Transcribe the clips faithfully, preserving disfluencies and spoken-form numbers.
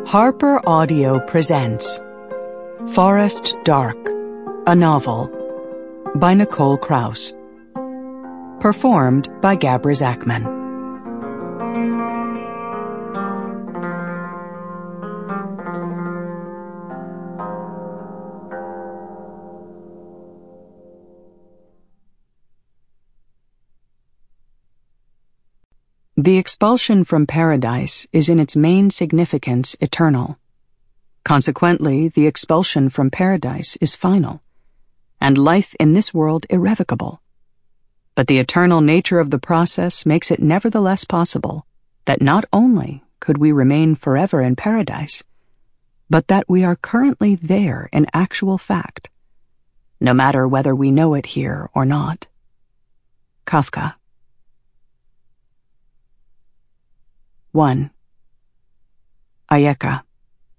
Harper Audio presents Forest Dark, a novel by Nicole Krauss. Performed by Gabra Zachman. The expulsion from paradise is in its main significance eternal. Consequently, the expulsion from paradise is final, and life in this world irrevocable. But the eternal nature of the process makes it nevertheless possible that not only could we remain forever in paradise, but that we are currently there in actual fact, no matter whether we know it here or not. Kafka. one. Ayeka.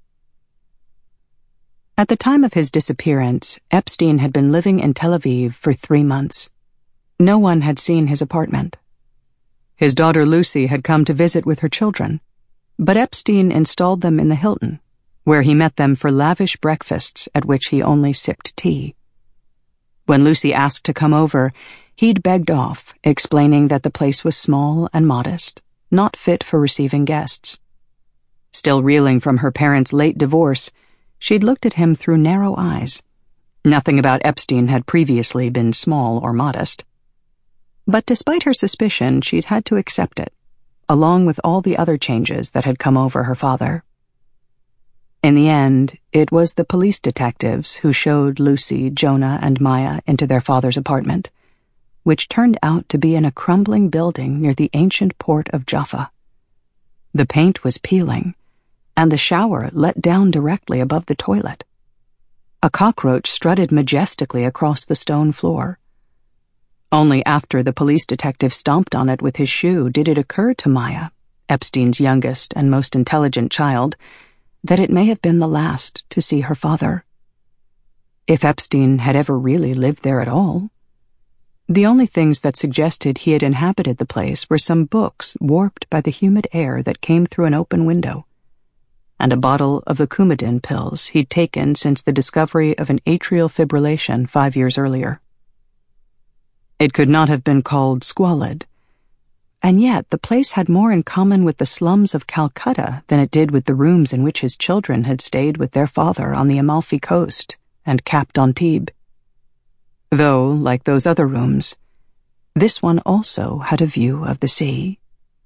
At the time of his disappearance, Epstein had been living in Tel Aviv for three months. No one had seen his apartment. His daughter Lucy had come to visit with her children, but Epstein installed them in the Hilton, where he met them for lavish breakfasts at which he only sipped tea. When Lucy asked to come over, he'd begged off, explaining that the place was small and modest, not fit for receiving guests. Still reeling from her parents' late divorce, she'd looked at him through narrow eyes. Nothing about Epstein had previously been small or modest. But despite her suspicion, she'd had to accept it, along with all the other changes that had come over her father. In the end, it was the police detectives who showed Lucy, Jonah, and Maya into their father's apartment, which turned out to be in a crumbling building near the ancient port of Jaffa. The paint was peeling, and the shower let down directly above the toilet. A cockroach strutted majestically across the stone floor. Only after the police detective stomped on it with his shoe did it occur to Maya, Epstein's youngest and most intelligent child, that it may have been the last to see her father. If Epstein had ever really lived there at all. The only things that suggested he had inhabited the place were some books warped by the humid air that came through an open window, and a bottle of the Coumadin pills he'd taken since the discovery of an atrial fibrillation five years earlier. It could not have been called squalid, and yet the place had more in common with the slums of Calcutta than it did with the rooms in which his children had stayed with their father on the Amalfi Coast and Cap d'Antibes. Though, like those other rooms, this one also had a view of the sea.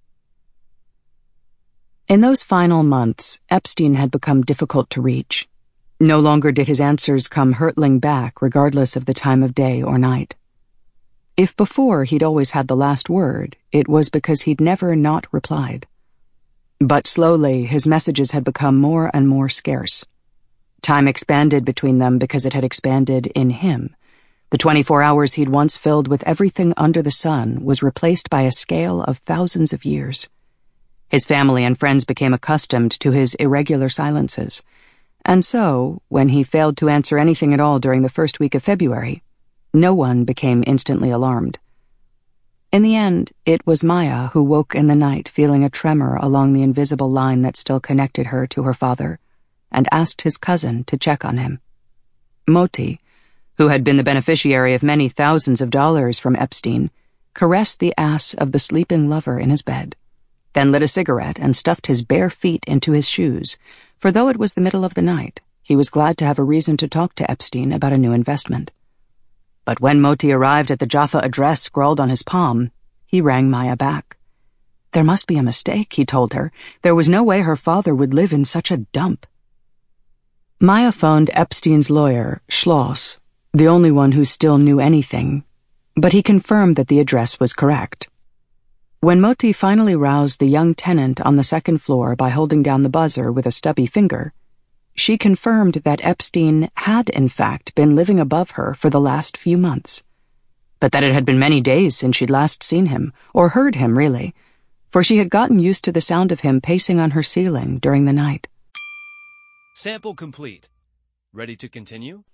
In those final months, Epstein had become difficult to reach. No longer did his answers come hurtling back regardless of the time of day or night. If before he'd always had the last word, it was because he'd never not replied. But slowly, his messages had become more and more scarce. Time expanded between them because it had expanded in him. The twenty-four hours he'd once filled with everything under the sun was replaced by a scale of thousands of years. His family and friends became accustomed to his irregular silences, and so, when he failed to answer anything at all during the first week of February, no one became instantly alarmed. In the end, it was Maya who woke in the night feeling a tremor along the invisible line that still connected her to her father, and asked his cousin to check on him. Moti, who had been the beneficiary of many thousands of dollars from Epstein, caressed the ass of the sleeping lover in his bed, then lit a cigarette and stuffed his bare feet into his shoes, for though it was the middle of the night, he was glad to have a reason to talk to Epstein about a new investment. But when Moti arrived at the Jaffa address scrawled on his palm, he rang Maya back. There must be a mistake, he told her. There was no way her father would live in such a dump. Maya phoned Epstein's lawyer, Schloss, the only one who still knew anything, but he confirmed that the address was correct. When Moti finally roused the young tenant on the second floor by holding down the buzzer with a stubby finger, she confirmed that Epstein had in fact been living above her for the last few months, but that it had been many days since she'd last seen him, or heard him really, for she had gotten used to the sound of him pacing on her ceiling during the night. Sample complete. Ready to continue?